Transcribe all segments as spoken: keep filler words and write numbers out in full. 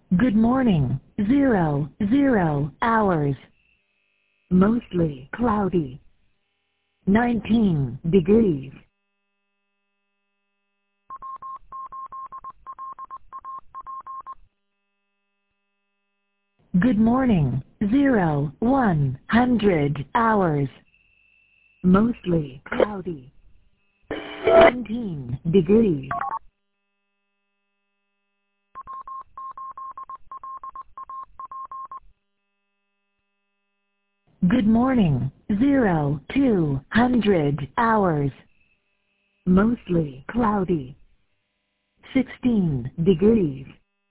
Good morning. Zero, zero hours. Mostly cloudy. nineteen degrees. Good morning. Zero, one hundred hours. Mostly cloudy. seventeen degrees. Good morning. Zero, two hundred hours. Mostly cloudy. sixteen degrees.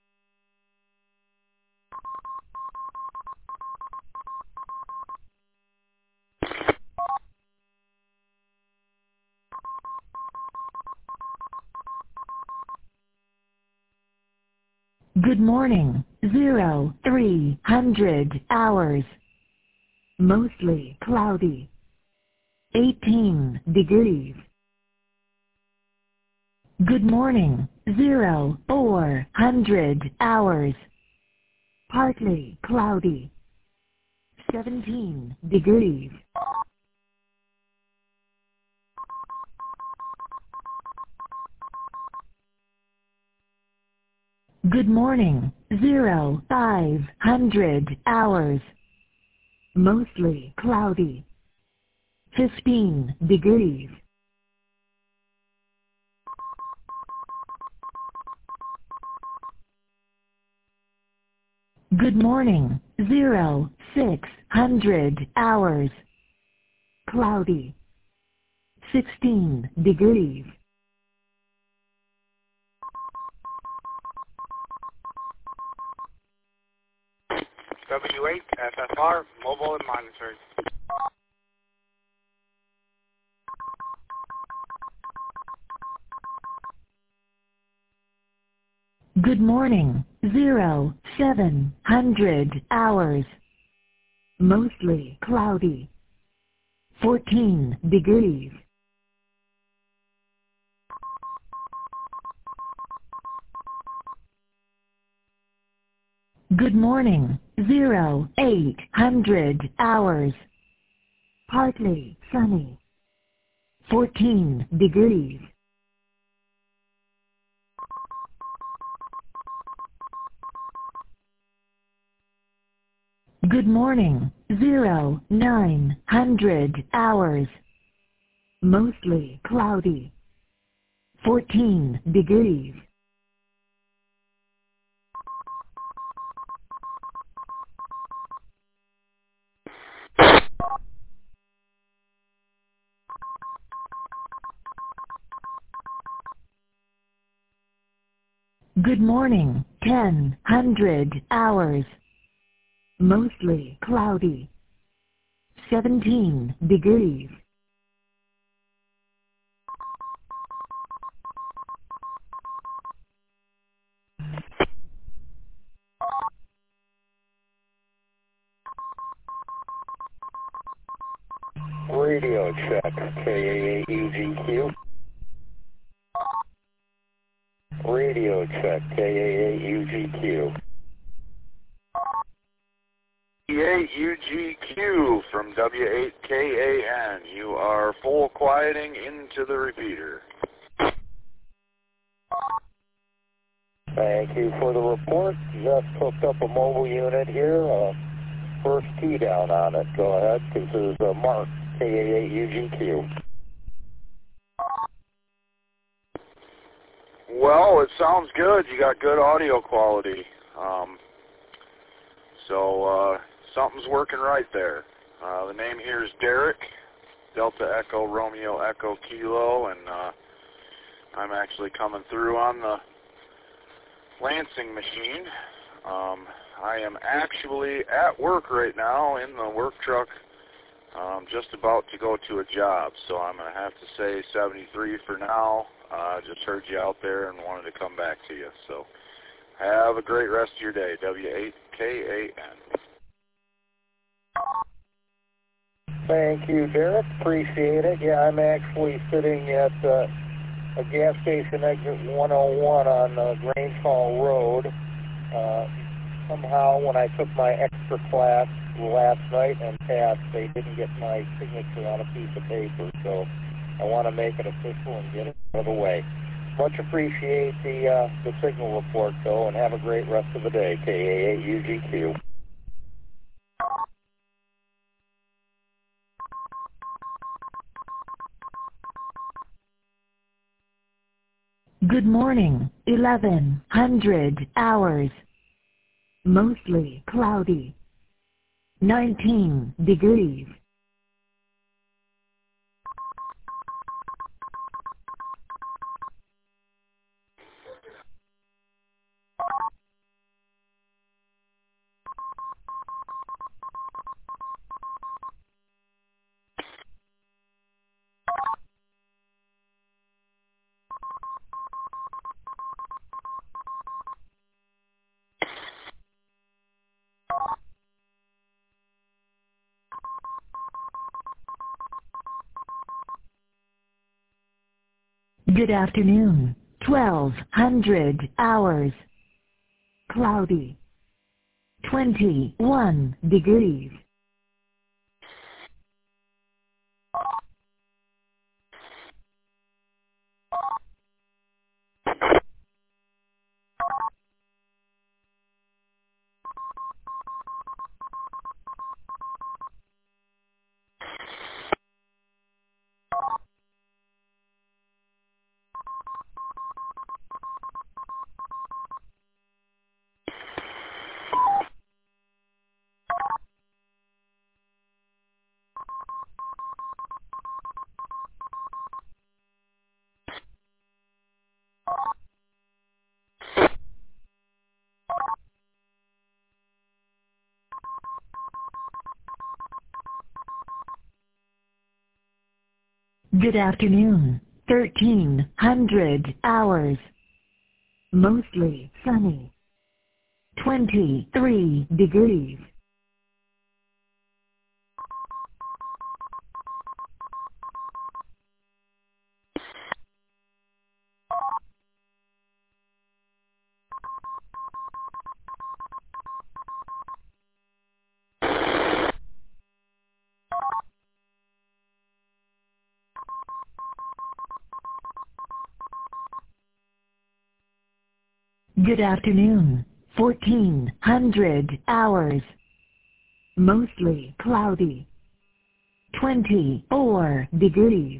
Good morning. Zero, three hundred hours. Mostly cloudy. eighteen degrees. Good morning. Zero, four hundred hours. Partly cloudy. seventeen degrees. Good morning. Zero, five hundred hours. Mostly cloudy. fifteen degrees. Good morning. Zero, six hundred hours. Cloudy. sixteen degrees. W eight F F R, mobile and monitored. Good morning. Zero, seven hundred hours. Mostly cloudy. fourteen degrees. Good morning. Zero, eight hundred hours. Partly sunny. fourteen degrees. Good morning. Zero, nine hundred hours. Mostly cloudy. fourteen degrees. Good morning. ten hundred hours. Mostly cloudy. seventeen degrees. Radio check, K A eight U G Q. Radio check, K A eight U G Q. W eight U G Q from W eight K A N. You are full quieting into the repeater. Thank you for the report. Just hooked up a mobile unit here. Uh, first key down on it. Go ahead. This is uh, Mark, K A eight U G Q. Well, it sounds good. You got good audio quality. Um, so uh, something's working right there. Uh, the name here is Derek, Delta Echo Romeo Echo Kilo, and uh, I'm actually coming through on the Lansing machine. Um, I am actually at work right now in the work truck, um, just about to go to a job. So I'm going to have to say seventy-three for now. I uh, just heard you out there and wanted to come back to you. So have a great rest of your day. W eight K A N. Thank you, Derek. Appreciate it. Yeah, I'm actually sitting at uh, a gas station exit one oh one on uh, Grange Hall Road. Uh, somehow when I took my extra class last night and passed, they didn't get my signature on a piece of paper. So I want to make it official and get it out of the way. Much appreciate the uh, the signal report, though, and have a great rest of the day. K A eight U G Q. Good morning, eleven hundred hours. Mostly cloudy. nineteen degrees. Good afternoon, twelve hundred hours. Cloudy. twenty-one degrees. Good afternoon, thirteen hundred hours. Mostly sunny. twenty-three degrees. Good afternoon, fourteen hundred hours. Mostly cloudy. twenty-four degrees.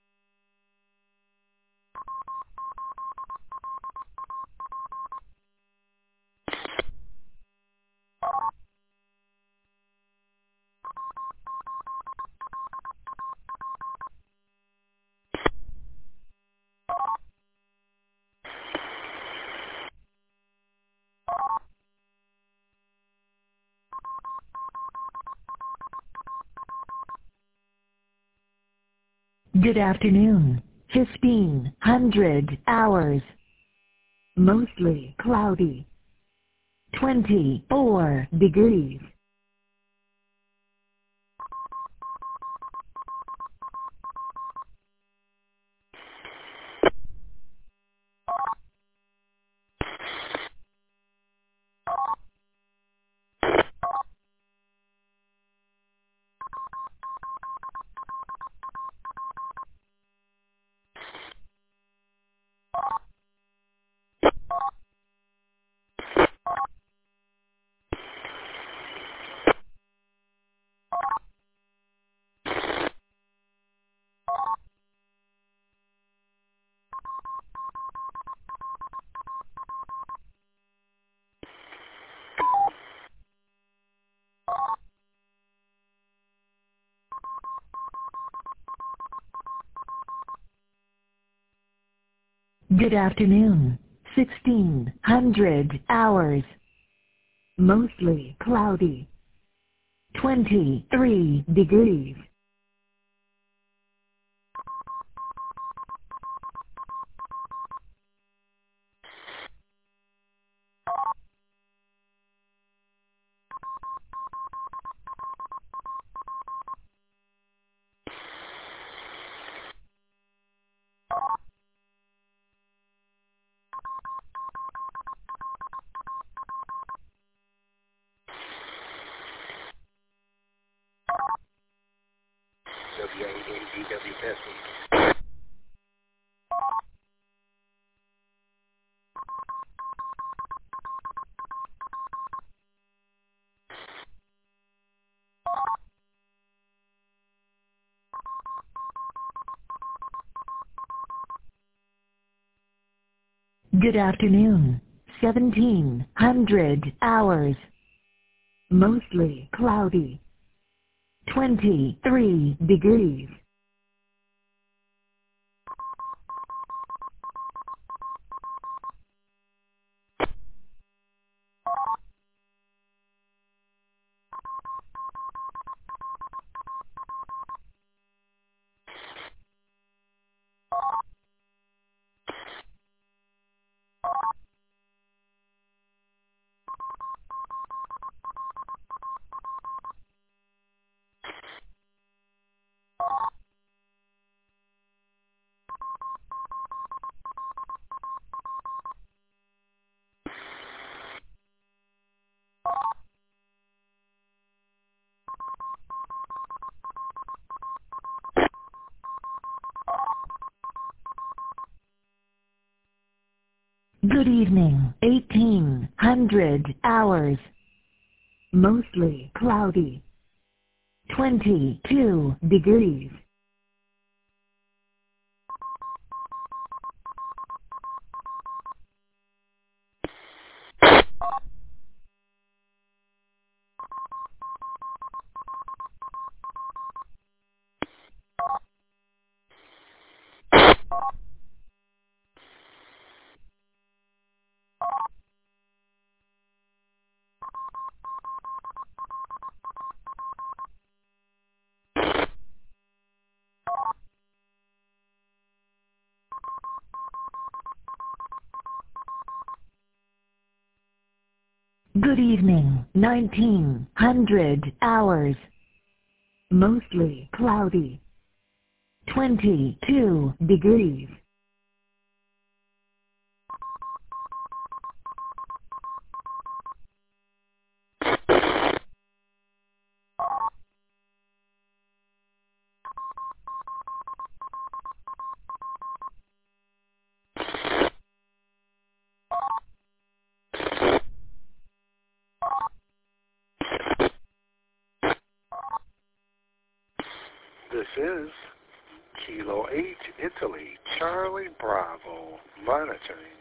Good afternoon, fifteen hundred hours. Mostly cloudy. twenty-four degrees. Good afternoon, sixteen hundred hours. Mostly cloudy. twenty-three degrees. D W Bessie. Good afternoon. seventeen hundred hours. Mostly cloudy. twenty-three degrees. Good evening. eighteen hundred hours. Mostly cloudy. twenty-two degrees. Good evening. nineteen hundred hours. Mostly cloudy. twenty-two degrees. This is Kilo eight, Italy, Charlie Bravo, monitoring.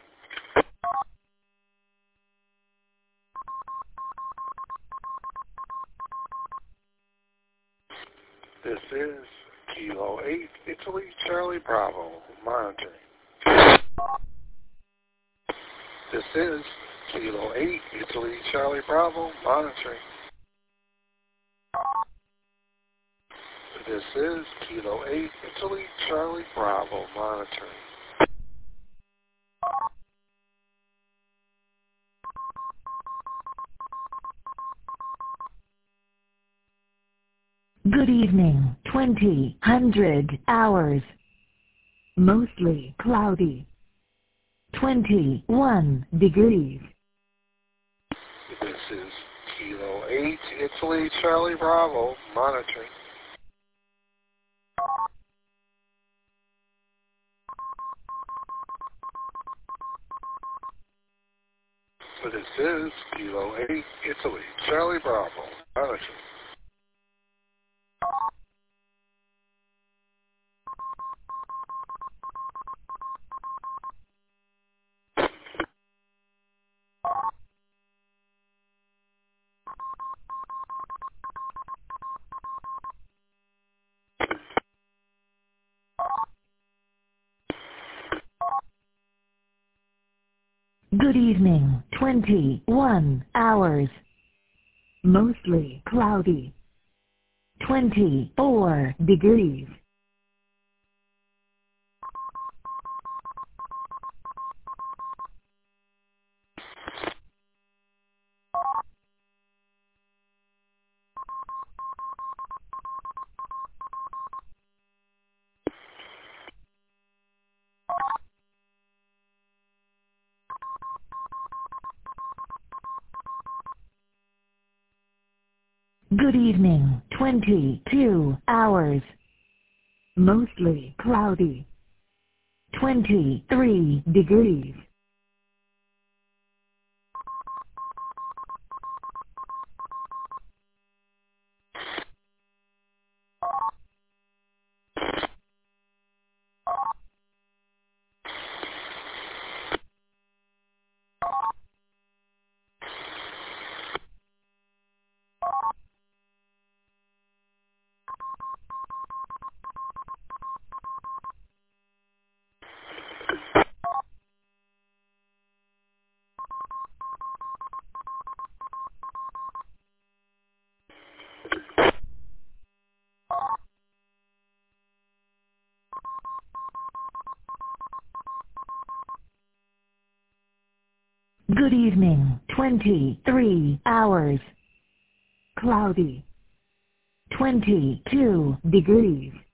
This is Kilo eight, Italy, Charlie Bravo, monitoring. This is Kilo eight, Italy, Charlie Bravo, monitoring. This is Kilo eight, Italy, Charlie Bravo, monitoring. Good evening. twenty hundred hours. Mostly cloudy. twenty-one degrees. This is Kilo eight, Italy, Charlie Bravo, monitoring. This is Kilo eight, Italy, Charlie Bravo, monitoring. Good evening. twenty-one hours. Mostly cloudy. twenty-four degrees. Good evening. twenty-two hours. Mostly cloudy. twenty-three degrees. Good evening, twenty-three hours. Cloudy. twenty-two degrees.